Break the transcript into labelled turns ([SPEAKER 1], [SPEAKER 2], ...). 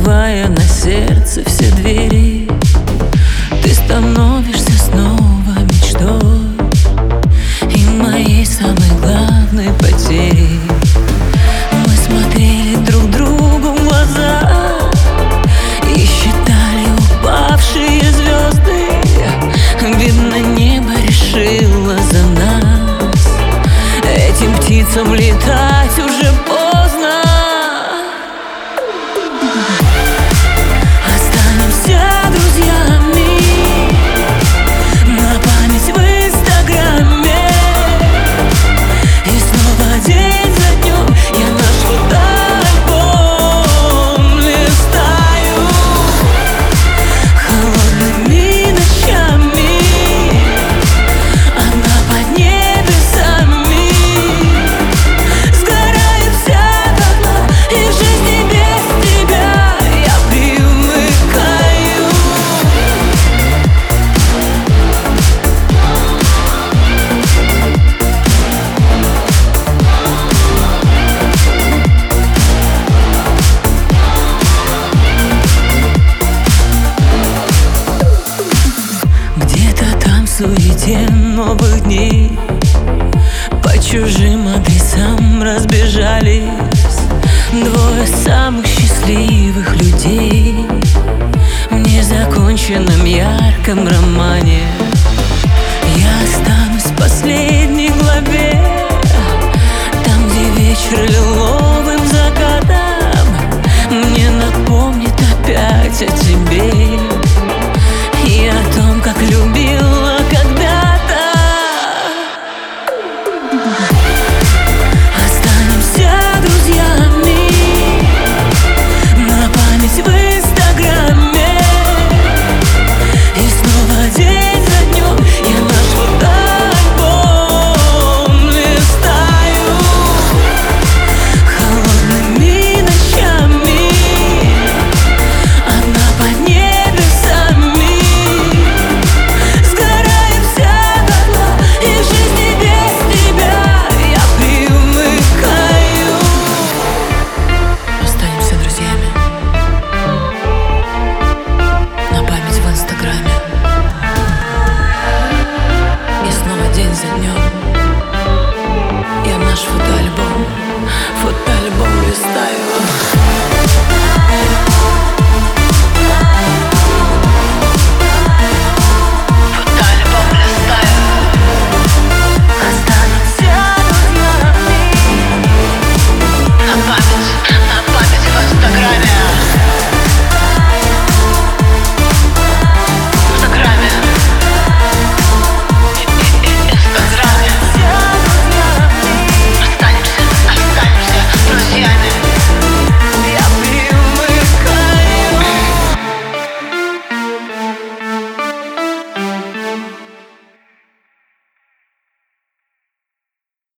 [SPEAKER 1] закрывая на сердце все двери. Ты становишься снова мечтой и моей самой главной потерей. Мы смотрели друг другу в глаза и считали упавшие звезды. Видно, небо решило за нас. Этим птицам летать уже поздно. Останемся друзьями на память в инстаграме. И снова день за днем я наш фотоальбом листаю. Холодными ночами одна под небесами. Сгораю вся дотла, и в жизни без тебя я привыкаю. Где-то там в суете новых дней по чужим адресам разбежались двое самых счастливых людей в незаконченном ярком романе. Я останусь в последней главе, там, где вечер лиловым закатом мне напомнит опять о тебе и о том, как любил